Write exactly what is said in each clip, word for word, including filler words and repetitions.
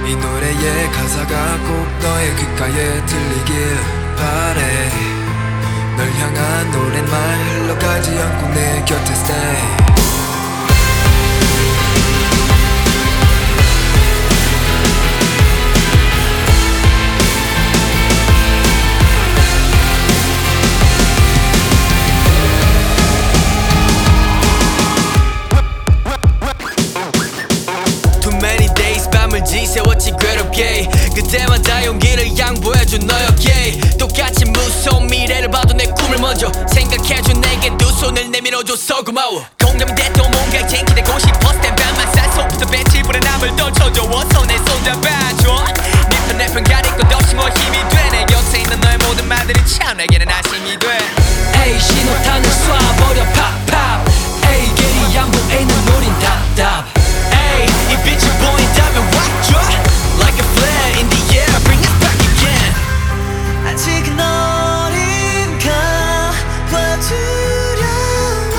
이 노래의 가사가 꼭 너의 귓가에 들리길 바래. 널 향한 노랫말 흘러가지 않고 내 곁에 stay. 지새웠지 괴롭게 그때마다 용기를 양보해준 너였기에 똑같이 무서운 미래를 봐도 내 꿈을 먼저 생각해준 내게 두 손을 내밀어줘서 고마워. 공감이 됐던 뭔가 쟁취되고 싶었을 땐 밤만 산속부터 배치불에 남을 떨쳐줘서 내 손 잡아줘. 네 편 내 편 가릴 것 없이 뭐 힘이 돼. 내 곁에 있는 너의 모든 말들이 참 내게는 안심이 돼. 에이 신호탄을 쏴버려 팝팝. 에이 길이 양보에 있는 우린 답답. 에이 이 빛이 보인다면 watch like a flare in the air, bring us back again. 아직은 어린가 봐 두려워.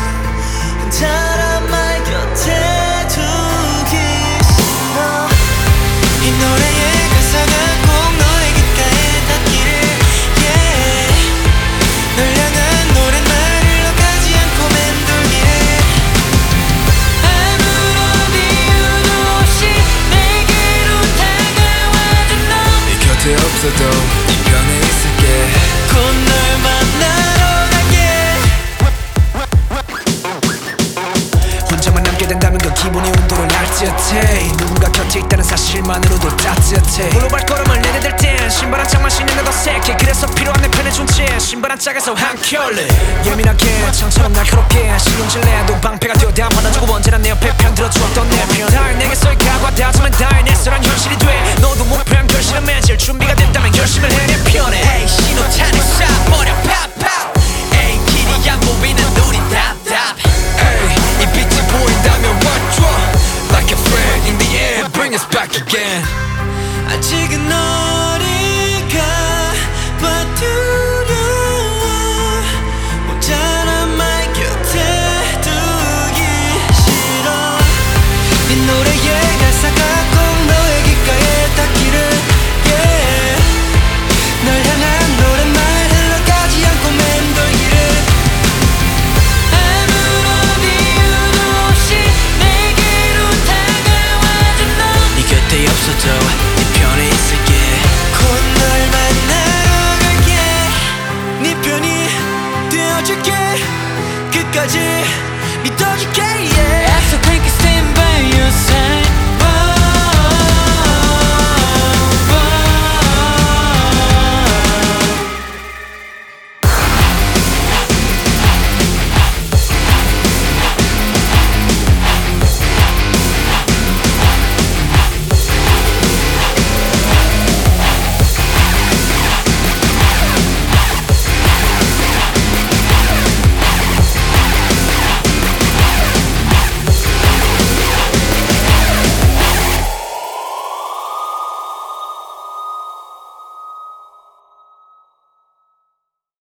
혼자란 말 곁에 두기 싫어. 이 노래의 가사가 꼭 너의 귓가에 닿기를 yeah. 널 향한 노랫말 흘러가지 않고 맴돌기를. 아무런 이유도 없이 내게로 다가와준 너. 네 곁에 없어도 네 편에 있을게. 곧 널 만나러 갈게. 혼자만 남게 된다면 그 기분이 온도를 날듯해. 누군가 곁에 있다는 사실만으로도 따뜻해. 물로 발걸음을 내디딜 땐 신발 한 짝만 신는 더 새끼. 그래서 필요한 내 편에 준 채 신발 한 짝에서 한 켤레. 예민하게 창처럼 날카롭게 신경질 내도 방패가 되어 다 받아주고 언제나 내 옆에 편 들어주었던 내 편. 달 내게서의 각오가 닿으면 달 내 사랑 현실이 돼. 너도 목표한 결실을 맺을 준비가 됐다면 결심을 해 내 편에. 에이 신호탄을 쏴버려 팝팝. 에이 길이 안 보이는 우린 답답. 에이 이 빛이 보인다면 watch like a flare in the air, bring us back again. 아직은 어리가 봐 두려워. 혼자란 말 곁에 두기 싫어. 이 노래의 가사가 꼭 너의 귓가에 닿기를